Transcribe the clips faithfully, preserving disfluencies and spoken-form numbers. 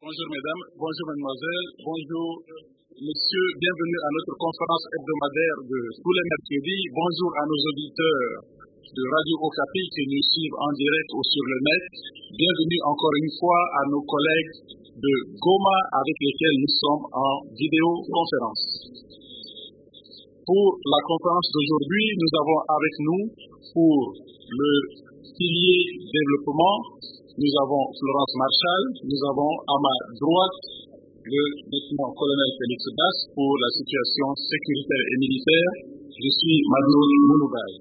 Bonjour mesdames, bonjour mademoiselles, bonjour messieurs, bienvenue à notre conférence hebdomadaire de tous les mercredis. Bonjour à nos auditeurs de Radio Okapi qui nous suivent en direct ou sur le net. Bienvenue encore une fois à nos collègues de Goma avec lesquels nous sommes en vidéoconférence. Pour la conférence d'aujourd'hui, nous avons avec nous pour le pilier développement, nous avons Florence Marchal, nous avons à ma droite le lieutenant-colonel Félix Das pour la situation sécuritaire et militaire. Je suis Madoun Mouloubaï.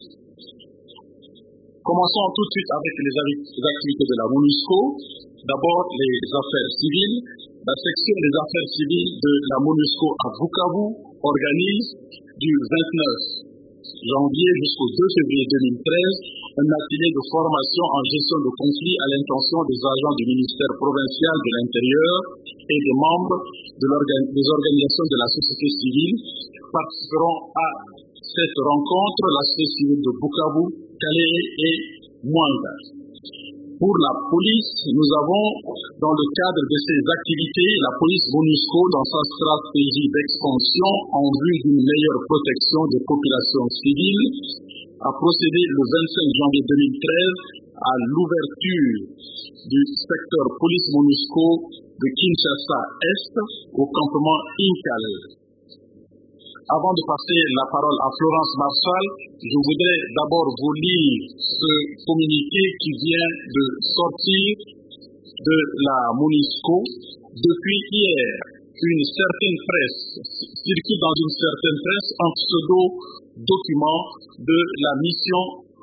Commençons tout de suite avec les activités de la MONUSCO. D'abord, les affaires civiles. La section des affaires civiles de la MONUSCO à Bukavu organise du vingt-neuf janvier jusqu'au deux février deux mille treize un atelier de formation en gestion de conflits à l'intention des agents du ministère provincial de l'Intérieur et des membres de des organisations de la société civile. Participeront à cette rencontre la société civile de Bukavu, Calais et Mwanga. Pour la police, nous avons, dans le cadre de ces activités, la police MONUSCO, dans sa stratégie d'expansion en vue d'une meilleure protection des populations civiles, a procédé le vingt-cinq janvier deux mille treize à l'ouverture du secteur police MONUSCO de Kinshasa-Est au campement Inkale. Avant de passer la parole à Florence Marchal, je voudrais d'abord vous lire ce communiqué qui vient de sortir de la MONUSCO. Depuis hier, une certaine presse circule dans une certaine presse un pseudo-document de la mission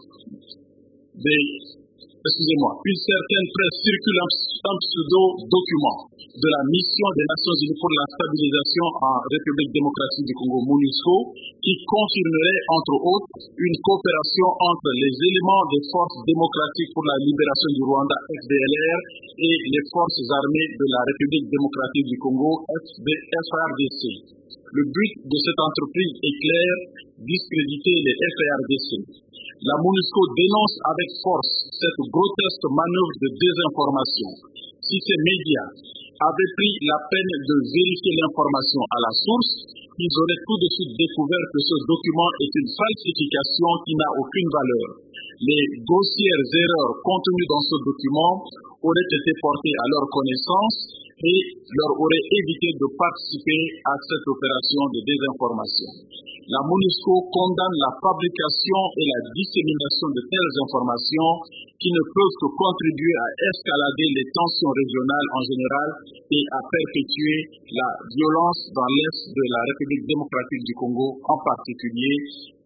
des... Excusez-moi, une certaine presse circule un pseudo-document de la mission des Nations Unies pour la stabilisation en République démocratique du Congo, MONUSCO, qui confirmerait, entre autres, une coopération entre les éléments des forces démocratiques pour la libération du Rwanda, F D L R, et les forces armées de la République démocratique du Congo, F R D C. Le but de cette entreprise est clair, discréditer les F R D C. La MONUSCO dénonce avec force cette grotesque manœuvre de désinformation. Si ces médias avaient pris la peine de vérifier l'information à la source, ils auraient tout de suite découvert que ce document est une falsification qui n'a aucune valeur. Les grossières erreurs contenues dans ce document auraient été portées à leur connaissance et leur auraient évité de participer à cette opération de désinformation. La MONUSCO condamne la fabrication et la dissémination de telles informations qui ne peuvent que contribuer à escalader les tensions régionales en général et à perpétuer la violence dans l'est de la République démocratique du Congo en particulier.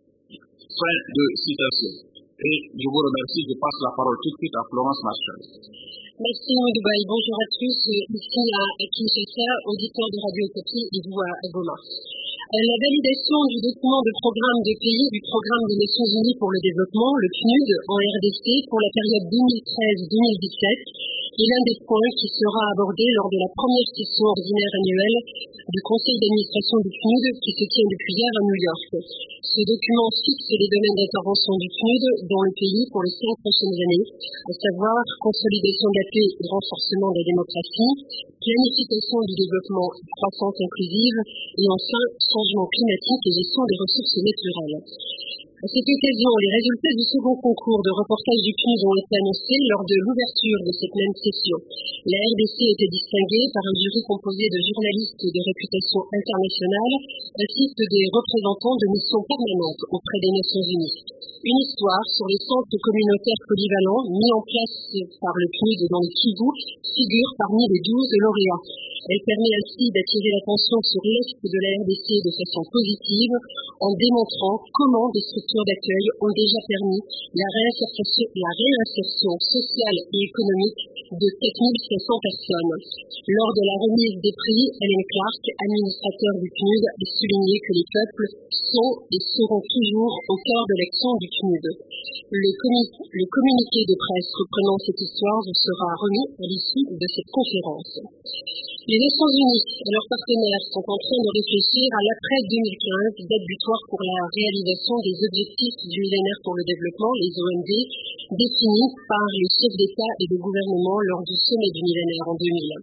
Fin de citation. Et je vous remercie, je passe la parole tout de suite à Florence Marchal. Merci Mouloubaï, bonjour à tous, ici à Kinshasa, auditeur de Radio Okapi et vous à Goma. La validation du document de programme de pays du Programme des Nations Unies pour le développement, le P N U D, en R D C pour la période deux mille treize deux mille dix-sept est l'un des points qui sera abordé lors de la première session ordinaire annuelle du Conseil d'administration du P N U D qui se tient depuis hier à New York. Ce document fixe les domaines d'intervention du P N U D dans le pays pour les cinq prochaines années, à savoir consolidation de la paix et renforcement de la démocratie, planification du développement, croissance inclusive et enfin changement climatique et gestion des ressources naturelles. À cette occasion, les résultats du second concours de reportage du P N U D ont été annoncés lors de l'ouverture de cette même session. La R D C était distinguée par un jury composé de journalistes de réputation internationale ainsi que des représentants de missions permanentes auprès des Nations Unies. Une histoire sur les centres communautaires polyvalents mis en place par le P N U D dans le Kivu figure parmi les douze lauréats. Elle permet ainsi d'attirer l'attention sur l'est de la R D C de façon positive en démontrant comment des structures d'accueil ont déjà permis la réinsertion, la réinsertion sociale et économique de sept mille cinq cents personnes. Lors de la remise des prix, Hélène Clark, administrateur du P N U D, a souligné que les peuples sont et seront toujours au cœur de l'action du P N U D. Le, commu- le communiqué de presse reprenant cette histoire vous sera remis à l'issue de cette conférence. Les Nations Unies et leurs partenaires sont en train de réfléchir à l'après deux mille quinze, date butoir pour la réalisation des objectifs du millénaire pour le développement, les O M D, définis par les chefs d'État et de gouvernement lors du sommet du millénaire en deux mille.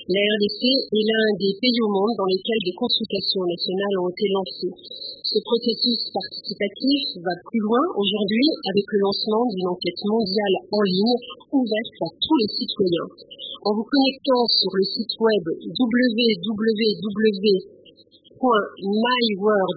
La R D C est l'un des pays au monde dans lesquels des consultations nationales ont été lancées. Ce processus participatif va plus loin aujourd'hui avec le lancement d'une enquête mondiale en ligne ouverte à tous les citoyens. En vous connectant sur le site web w w w point my world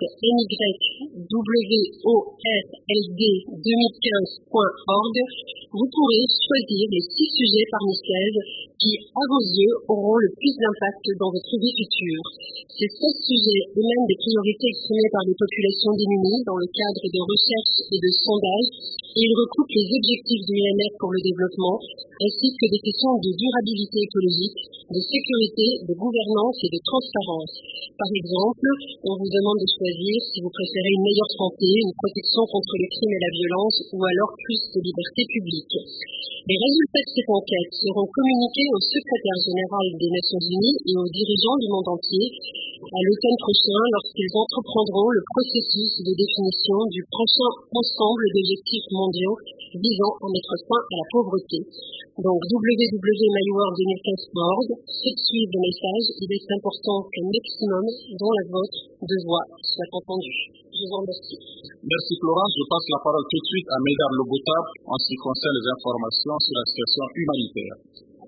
deux mille quinze point org, vous pourrez choisir les six sujets parmi seize qui, à vos yeux, auront le plus d'impact dans votre vie future. Ces seize sujets émanent des priorités exprimées par les populations démunies dans le cadre de recherche et de sondage, et ils recoupent les objectifs du millénaire pour le développement, ainsi que des questions de durabilité écologique, de sécurité, de gouvernance et de transparence. Par exemple, on vous demande de choisir si vous préférez une meilleure santé, une protection contre le crime et la violence, ou alors plus de liberté publique. Les résultats de cette enquête seront communiqués au secrétaire général des Nations Unies et aux dirigeants du monde entier à l'automne prochain lorsqu'ils entreprendront le processus de définition du prochain ensemble d'objectifs mondiaux visant à mettre fin à la pauvreté. Donc w w w point my world deux mille quinze point org, faites suivre le message, il est important qu'un maximum, dont la vôtre, de voix soit entendue. Je vous remercie. Merci Florence. Je passe la parole tout de suite à Médard Lobota en ce qui concerne les informations sur la situation humanitaire.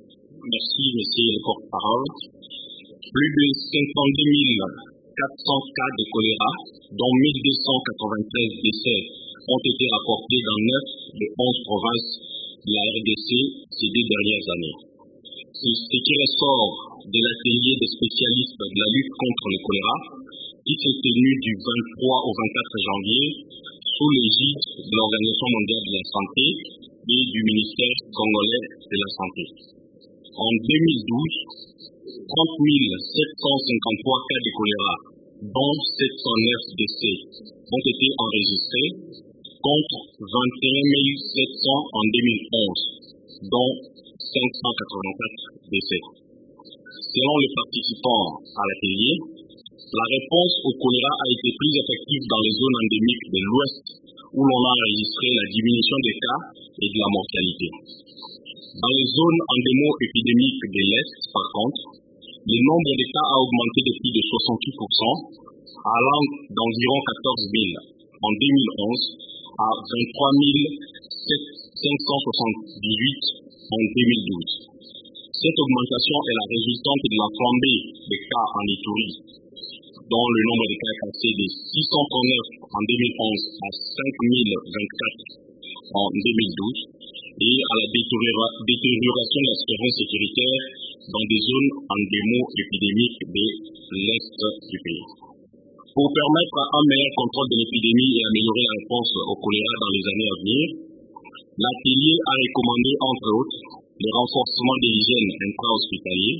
Merci, monsieur le porte-parole. Plus de cinquante-deux mille quatre cents cas de choléra, dont mille deux cent quatre-vingt-treize décès, ont été rapportés dans neuf des onze provinces de la R D C ces deux dernières années. C'est ce qui ressort de l'atelier des spécialistes de la lutte contre le choléra, qui s'est tenu du vingt-trois au vingt-quatre janvier sous l'égide de l'Organisation mondiale de la santé et du ministère congolais de la santé. En deux mille douze, trente mille sept cent cinquante-trois cas de choléra, dont sept cent neuf décès, ont été enregistrés, contre vingt et un mille sept cents en deux mille onze, dont cinq cent quatre-vingt-quatre décès. Selon les participants à l'atelier, la réponse au choléra a été plus effective dans les zones endémiques de l'Ouest, où l'on a enregistré la diminution des cas et de la mortalité. Dans les zones endémo-épidémiques de l'Est, par contre, le nombre de cas a augmenté de plus de soixante-huit pour cent, allant d'environ quatorze mille en deux mille onze à vingt-trois mille cinq cent soixante-dix-huit en deux mille douze. Cette augmentation est la résultante de la flambée des cas en Ituri, dont le nombre de cas est passé de six cent trente-neuf en deux mille onze à cinq mille vingt-quatre en deux mille douze, et à la détérioration de la sécuritaire dans des zones endémo-épidémiques de l'Est du pays. Pour permettre un meilleur contrôle de l'épidémie et améliorer la réponse au choléra dans les années à venir, l'atelier a recommandé, entre autres, le renforcement de l'hygiène intra-hospitalier,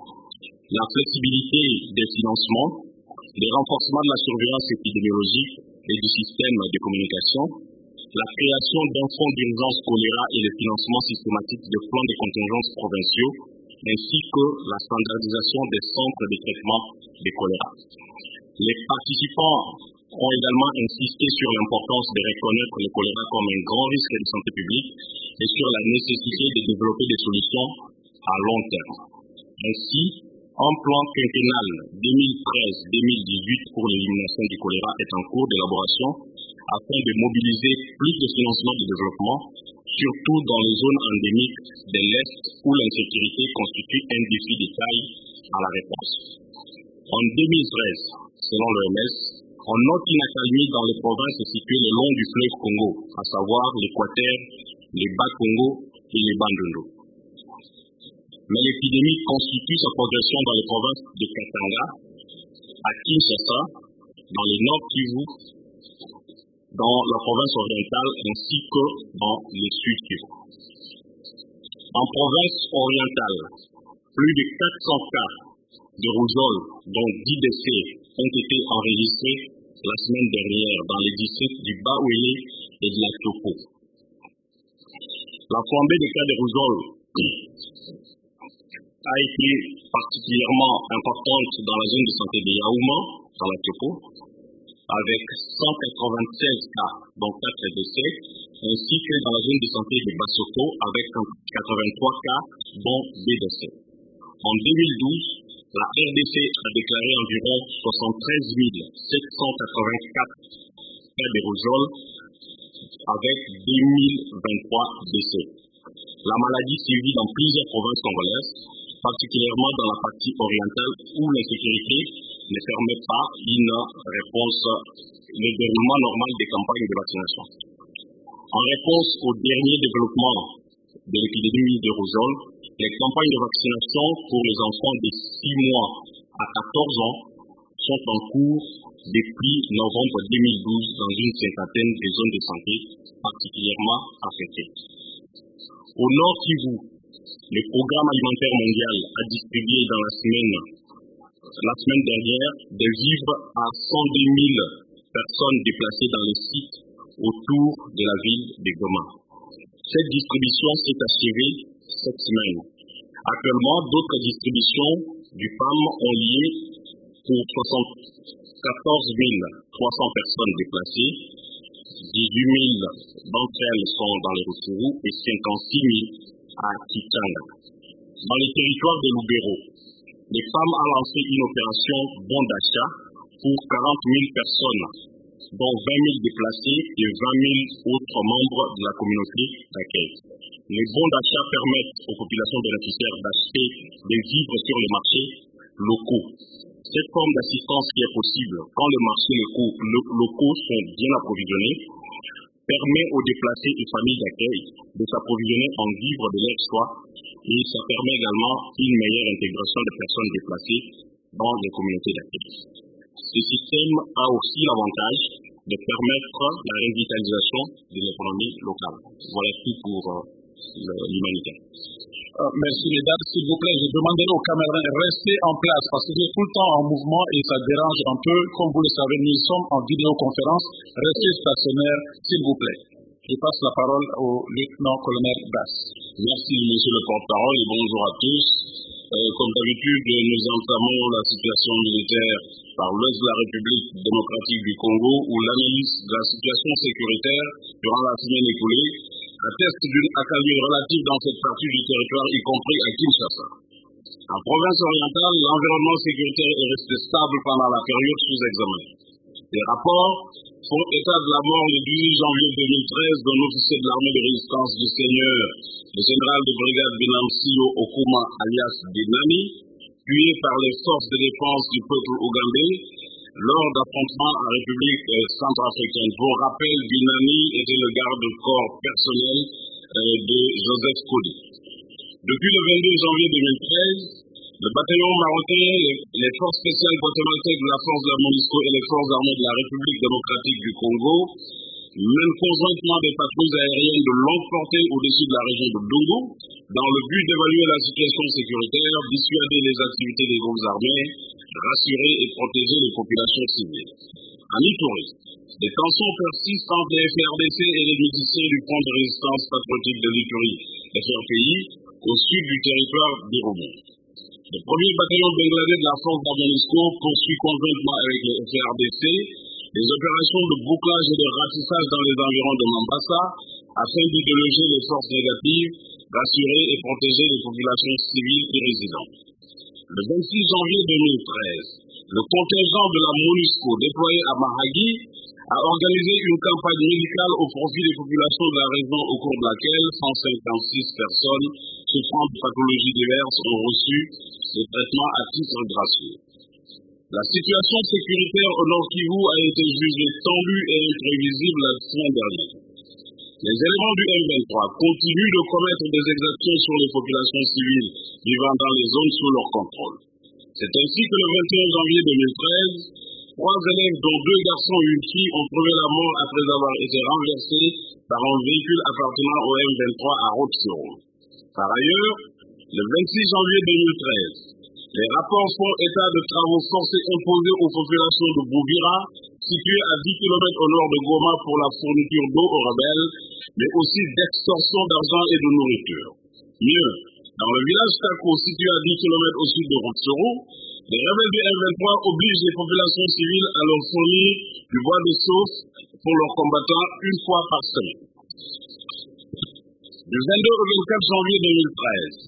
la flexibilité des financements, le renforcement de la surveillance épidémiologique et du système de communication, la création d'un fonds d'urgence choléra et le financement systématique de plans de contingence provinciaux, ainsi que la standardisation des centres de traitement de choléra. Les participants ont également insisté sur l'importance de reconnaître le choléra comme un grand risque de santé publique et sur la nécessité de développer des solutions à long terme. Ainsi, un plan quinquennal deux mille treize deux mille dix-huit pour l'élimination du choléra est en cours d'élaboration afin de mobiliser plus de financement de développement, surtout dans les zones endémiques de l'Est où l'insécurité constitue un défi de taille à la réponse. En deux mille treize, selon l'O M S, on note une accalmie dans les provinces situées le long du fleuve Congo, à savoir l'Équateur, les Bas-Congo et les Bandundu. Mais l'épidémie constitue sa progression dans les provinces de Katanga, à Kinshasa, dans le Nord Kivu, dans la province orientale ainsi que dans le Sud Kivu. En province orientale, plus de quatre cents cas de rougeole, dont dix décès, ont été enregistrés la semaine dernière dans les districts du Bas-Ouélé et de la Topo. La flambée des cas de rougeole a été particulièrement importante dans la zone de santé de Yaouma, dans la Topo, avec cent quatre-vingt-seize cas, dont quatre décès, ainsi que dans la zone de santé de Bassoko, avec quatre-vingt-trois cas, dont deux décès. En deux mille douze, la R D C a déclaré environ soixante-treize mille sept cent quatre-vingt-quatre cas d'aérosol avec deux mille vingt-trois décès. La maladie sévit dans plusieurs provinces congolaises, particulièrement dans la partie orientale où l'insécurité ne permet pas une réponse, le déroulement normal des campagnes de vaccination. En réponse au dernier développement de l'épidémie d'aérosol, les campagnes de vaccination pour les enfants de six mois à quatorze ans sont en cours depuis novembre deux mille douze dans une cinquantaine de zones de santé particulièrement affectées. Au Nord Kivu, le Programme alimentaire mondial a distribué dans la semaine, la semaine dernière des vivres à cent deux mille personnes déplacées dans les sites autour de la ville de Goma. Cette distribution s'est achevée cette semaine. Actuellement, d'autres distributions du P A M ont lieu pour soixante-quatorze mille trois cents personnes déplacées, dix-huit mille d'entre elles sont dans les Rutshuru et cinquante-six mille à Kitanga. Dans les territoires de Lubero, les femmes ont lancé une opération bon d'achat pour quarante mille personnes, dont vingt mille déplacés et vingt mille autres membres de la communauté d'accueil. Les bons d'achat permettent aux populations bénéficiaires d'acheter des vivres sur les marchés locaux. Cette forme d'assistance qui est possible quand les marchés locaux, locaux sont bien approvisionnés permet aux déplacés et familles d'accueil de s'approvisionner en vivres de leur choix et ça permet également une meilleure intégration des personnes déplacées dans les communautés d'accueil. Ce système a aussi l'avantage de permettre la revitalisation de l'économie locale. Voilà tout pour euh, l'humanité. Euh, merci mesdames, s'il vous plaît, je demanderai aux caméras de rester en place parce que c'est tout le temps en mouvement et ça dérange un peu. Comme vous le savez, nous sommes en vidéoconférence. Restez stationnaires, s'il vous plaît. Je passe la parole au lieutenant-colonel Bass. Merci monsieur le porte-parole et bonjour à tous. Euh, comme d'habitude, nous entamons la situation militaire par l'Ouest de la République démocratique du Congo où l'analyse de la situation sécuritaire durant la semaine écoulée atteste d'une accalmie relative dans cette partie du territoire, y compris à Kinshasa. En province orientale, l'environnement sécuritaire est resté stable pendant la période sous examen. Les rapports font état de la mort le dix-huit janvier deux mille treize d'un officier de l'armée de résistance du Seigneur, le général de brigade Binam Sio Okuma alias Binami, tué par les forces de défense du peuple ougandais lors d'affrontements en République euh, centrafricaine. Pour rappel, Binami était le garde-corps personnel euh, de Joseph Kony. Depuis le vingt-deux janvier deux mille treize, le bataillon marocain, les, les forces spéciales guatémaltèques de la force de la MONUSCO et les forces armées de la République démocratique du Congo mènent conjointement des patrouilles aériennes de longue portée au-dessus de la région de Dongo dans le but d'évaluer la situation sécuritaire, dissuader les activités des groupes armés, rassurer et protéger les populations civiles. En Ituri, des tensions persistent entre les F R D C et les miliciens du Front de résistance patriotique de l'Ituri, F R P I, au sud du territoire d'Irumu. Le premier bataillon bangladais de la force de la MONUSCO poursuit conjointement avec les F R D C des opérations de bouclage et de ratissage dans les environs de Mombasa afin d'y déloger les forces négatives, rassurer et protéger les populations civiles et résidentes. Le vingt-six janvier deux mille treize, le contingent de la MONUSCO déployé à Mahagi a organisé une campagne médicale au profit des populations de la région au cours de laquelle cent cinquante-six personnes souffrant de pathologies diverses ont reçu des traitements à titre gratuit. La situation sécuritaire au Nord Kivu a été jugée tendue et imprévisible la semaine dernière. Les éléments du M vingt-trois continuent de commettre des exactions sur les populations civiles vivant dans les zones sous leur contrôle. C'est ainsi que le vingt et un janvier deux mille treize, trois élèves dont deux garçons et une fille ont trouvé la mort après avoir été renversés par un véhicule appartenant au M vingt-trois à Rutshuru. Par ailleurs, le vingt-six janvier deux mille treize, les rapports font état de travaux forcés imposés aux populations de Boubira, situées à dix kilomètres au nord de Goma pour la fourniture d'eau aux rebelles, mais aussi d'extorsion d'argent et de nourriture. Mieux, dans le village Tako, situé à dix kilomètres au sud de Rutshuru, les rebelles du M vingt-trois obligent les populations civiles à leur fournir du bois de chauffe pour leurs combattants une fois par semaine. Du vingt-deux au vingt-quatre janvier deux mille treize,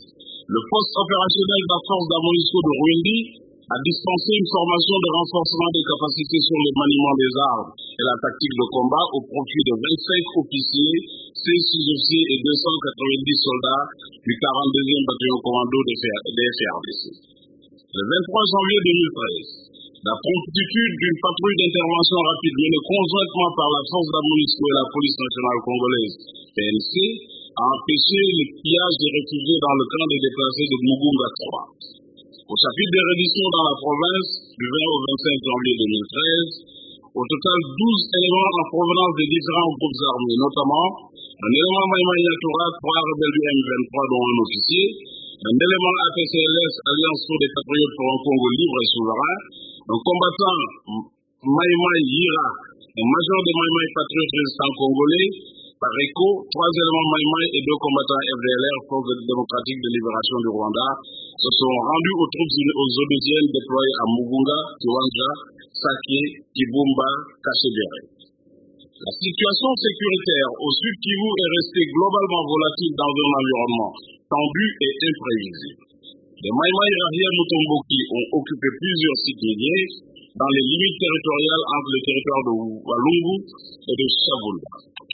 Le poste opérationnel de la force de la MONUSCO de Rwindi a dispensé une formation de renforcement des capacités sur le maniement des armes et la tactique de combat au profit de vingt-cinq officiers, seize sous-officiers et deux cent quatre-vingt-dix soldats du quarante-deuxième bataillon commando des F A R D C. Le vingt-trois janvier deux mille treize, la promptitude d'une patrouille d'intervention rapide menée conjointement par la force de la MONUSCO et la police nationale congolaise, P N C, a empêché le pillage des réfugiés dans le camp des déplacés de Mugunga trois. Au chapitre des redditions dans la province, du vingt au vingt-cinq janvier deux mille treize, au total douze éléments en provenance des différents groupes armés, notamment un élément Maïmaï Yatura, trois rebelles du M vingt-trois dont un officier, un élément A P C L S, Alliance pour des patriotes pour un Congo libre et souverain, un combattant Maïmaï Yira, un major de Maïmaï patriote résistant congolais, par écho, trois éléments Maïmaï et deux combattants F D L R, Force démocratique de libération du Rwanda, se sont rendus aux troupes aux onusiennes déployées à Mugunga, Kiwanja, Sake, Kibumba, Kachebere. La situation sécuritaire au sud Kivu est restée globalement volatile dans un environnement tendu et imprévisible. Les Maïmaï Rahia Mutomboki ont occupé plusieurs sites miniers dans les limites territoriales entre le territoire de Walungu et de Chavunda.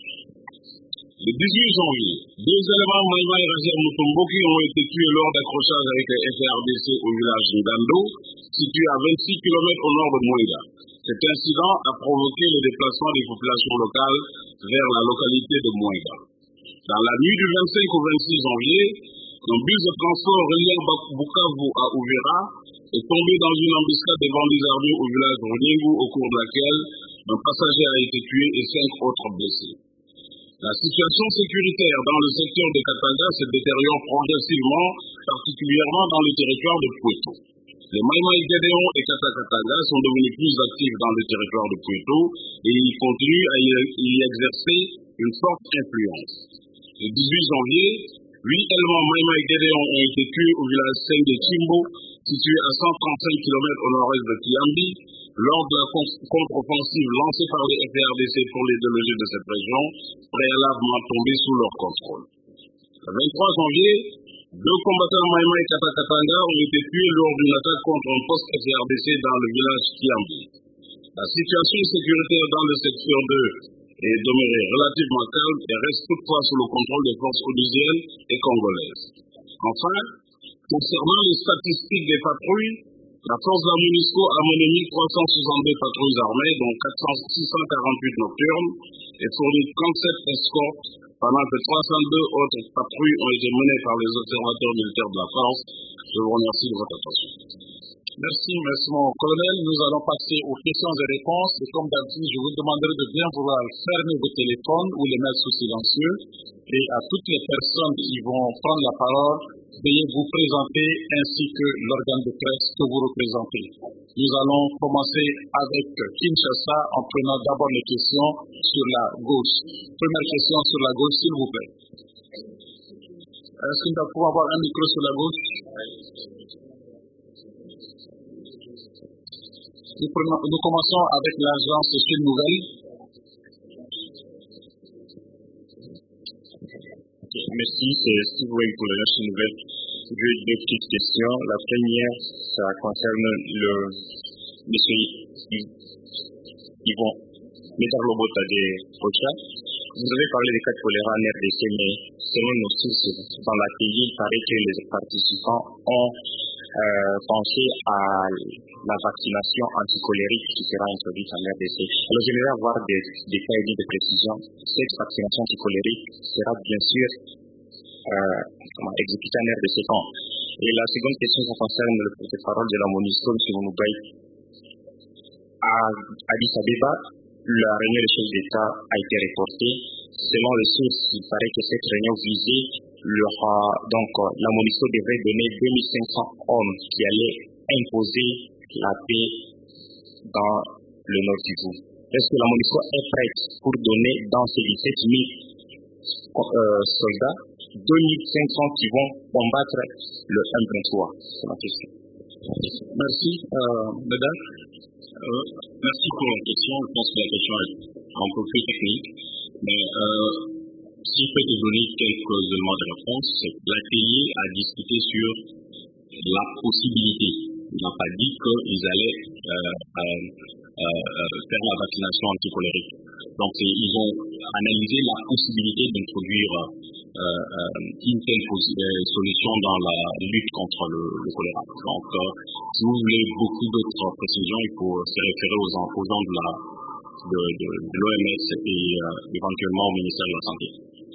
Le dix-huit janvier, deux éléments Maïmaï Rahia Mutomboki ont été tués lors d'accrochage avec les F A R D C au village Ngando, situé à vingt-six kilomètres au nord de Mouéga. Cet incident a provoqué le déplacement des populations locales vers la localité de Mouéga. Dans la nuit du vingt-cinq au vingt-six janvier, un bus de transport reliant Bukavu à Uvira est tombé dans une embuscade des bandits armés au village de Runingu, au cours de laquelle un passager a été tué et cinq autres blessés. La situation sécuritaire dans le secteur de Katanga se détériore progressivement, particulièrement dans le territoire de Pweto. Les Maïmaï Gédéon et Katakatanga sont devenus plus actifs dans le territoire de Pweto et ils continuent à y exercer une forte influence. Le dix-huit janvier, huit éléments Maïmaï Gédéon ont été tués au village cinq de Chimbo, situé à cent trente-cinq kilomètres au nord-est de Kiambi, lors de la contre-offensive lancée par les F A R D C pour les déloger de cette région, préalablement tombés sous leur contrôle. Le vingt-trois janvier, deux combattants Maïmaï Katakatanga ont été tués lors d'une attaque contre un poste F A R D C dans le village Kiambi. La situation sécuritaire dans le secteur deux est demeurée relativement calme et reste toutefois sous le contrôle des forces onusiennes et congolaises. Enfin, concernant les statistiques des patrouilles, la force de la MONUSCO a mené mille trois cent soixante-deux patrouilles armées, dont six cent quarante-huit nocturnes, et fourni trente-sept escortes, pendant que trois cent deux autres patrouilles ont été menées par les observateurs militaires de la force. Je vous remercie de votre attention. Merci, merci mon colonel. Nous allons passer aux questions et réponses. Et comme d'habitude, je vous demanderai de bien vouloir fermer vos téléphones ou les mettre sous silencieux. Et à toutes les personnes qui vont prendre la parole, veuillez vous présenter ainsi que l'organe de presse que vous représentez. Nous allons commencer avec Kinshasa en prenant d'abord les questions sur la gauche. Première question sur la gauche, s'il vous plaît. Est-ce que nous pouvons avoir un micro sur la gauche? Nous, prenons, nous commençons avec l'agence Chine Nouvelle. Merci, c'est Steve Wayne pour la Chine Nouvelle. J'ai deux petites questions. La première, ça concerne le monsieur Yvon Médarlobota de Rocha. Vous avez parlé des cas de choléra en R D C, mais selon nos sources, dans la pays, il paraît que les participants ont euh, pensé à la vaccination anticolérique qui sera introduite en R D C. Alors, j'aimerais avoir des détails et des précisions. Cette vaccination anticolérique sera bien sûr euh, exécutée en R D C quand? Et la seconde question, ça concerne le porte-parole de la MONUSCO, M. Mounoubaï. À Addis Abeba, la réunion des chefs d'État a été reportée. Selon les sources, il paraît que cette réunion visait leur, euh, donc euh, la MONUSCO devrait donner deux mille cinq cents hommes qui allaient imposer la paix dans le nord Kivu. Est-ce que la MONUSCO est prête pour donner dans ces dix-sept mille euh, soldats deux mille cinq cents qui vont combattre le M vingt-trois? C'est ma question. Merci, euh, mesdames. Euh, merci pour la question. Je pense que la question est un peu plus technique. Mais euh, si je peux te donner quelques éléments de réponse, c'est que l'atelier a discuté sur la possibilité. Il n'a pas dit qu'ils allaient euh, euh, euh, faire la vaccination anticolérique. Donc ils ont analysé la possibilité d'introduire euh, euh, une telle solution dans la lutte contre le, le choléra. Donc euh, si vous voulez beaucoup d'autres précisions, il faut se référer aux opposants de la de, de, de l'O M S et euh, éventuellement au ministère de la Santé.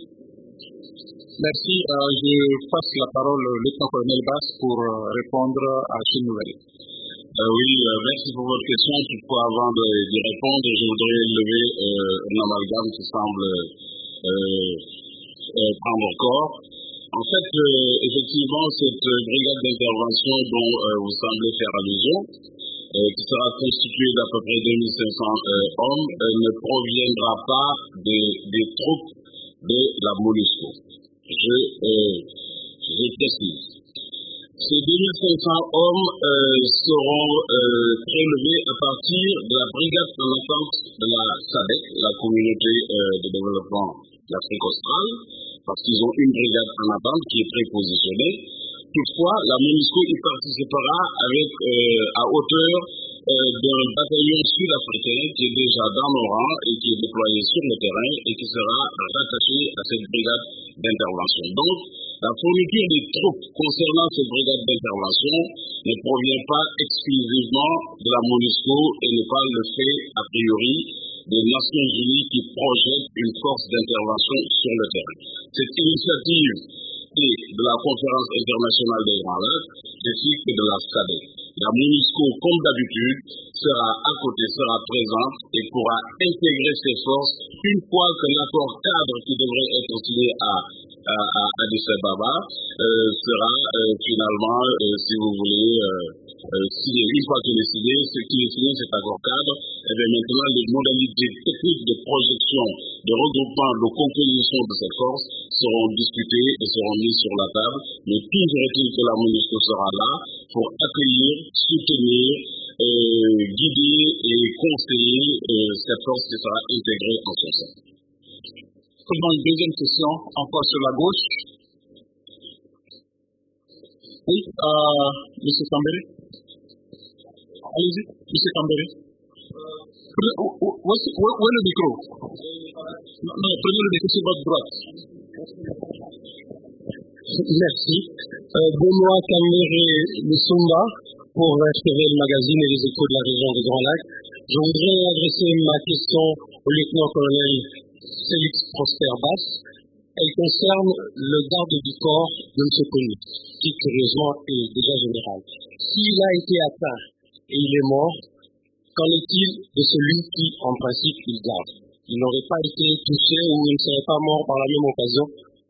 Merci. Euh, je passe la parole au lieutenant-colonel Bass pour euh, répondre à cette nouvelle. Euh, oui, euh, merci pour votre question. Toutefois, avant de, de répondre, je voudrais lever euh, un amalgame qui semble euh, euh, prendre corps. En fait, euh, effectivement, cette brigade d'intervention dont euh, vous semblez faire allusion, euh, qui sera constituée d'à peu près deux mille cinq cents euh, hommes, euh, ne proviendra pas des, des troupes de la MONUSCO. Je, euh, je précise. Ces deux mille cinq cents hommes euh, seront euh, prélevés à partir de la brigade en attente de la S A D C, la communauté euh, de développement d'Afrique australe, parce qu'ils ont une brigade en attente qui est prépositionnée. Toutefois, la MONUSCO y participera avec, euh, à hauteur euh, d'un bataillon sud-africain qui est déjà dans nos rangs et qui est déployé sur le terrain et qui sera rattaché à cette brigade d'intervention. Donc, la fourniture des troupes concernant cette brigade d'intervention ne provient pas exclusivement de la MONUSCO et n'est pas le fait, a priori, des Nations Unies qui projettent une force d'intervention sur le terrain. Cette initiative est de la Conférence internationale des Grands Lacs ainsi que de la S A D C. La MONUSCO, comme d'habitude, sera à côté, sera présente et pourra intégrer ses forces une fois que l'accord cadre qui devrait être signé à à, à Addis Ababa euh, sera euh, finalement, euh, si vous voulez, euh, euh, signé. Une fois qu'il est signé, ce qui est signé, cet accord cadre, et bien maintenant les modalités techniques de projection, de regroupement, de composition de ces forces seront discutées et seront mises sur la table. Mais toujours est-il que la MONUSCO sera là pour accueillir, soutenir, euh, guider et conseiller euh, cette force qui sera intégrée en son sein. Une deuxième question, encore sur la gauche. Oui, euh, M. Kambere. Allez-y, M. Kambere. Où est le micro? Non, prenez le micro sur votre droite. Merci. Euh, Benoît Kambere Missumba pour R T V le magazine et les échos de la région des Grands Lacs. Je voudrais adresser ma question au lieutenant-colonel Félix Prosper Bass. Elle concerne le garde du corps de M. Kony, qui curieusement est déjà général. S'il a été atteint et il est mort, qu'en est-il de celui qui, en principe, il garde? Il n'aurait pas été touché ou il ne serait pas mort par la même occasion?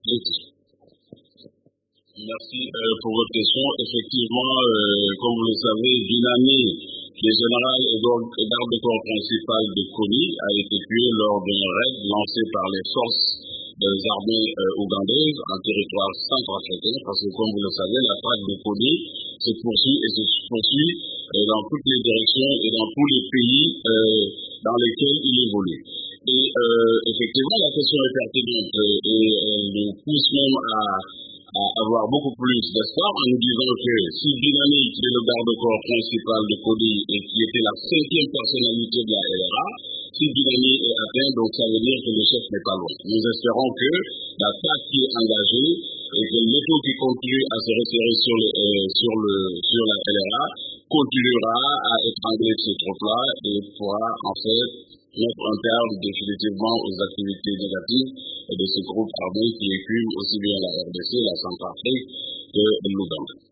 Merci euh, pour votre question. Effectivement, euh, comme vous le savez, Binani, le général et donc garde-corps principal de Kony, a été tué lors d'un raid lancé par les forces des armées euh, ougandaises en territoire centrafricain, parce que comme vous le savez, la traque de Kony se poursuit et se poursuit euh, dans toutes les directions et dans tous les pays euh, dans lesquels il évolue. Et euh, effectivement, la question est pertinente et elle nous pousse même à à avoir beaucoup plus d'espoir en nous disant que si Binani, qui est le garde-corps principal de Kony et qui était la cinquième personnalité de la L R A, si Binani est atteint, donc ça veut dire que le chef n'est pas loin. Nous espérons que la traque qui est engagée et que l'étau qui continue à se resserrer sur, le, euh, sur, le, sur la L R A continuera à étrangler ces troupes-là et pourra en fait mettre un terme définitivement aux activités négatives de ce groupe armé qui écume aussi bien la R D C, la Centrafrique que l'Ouganda.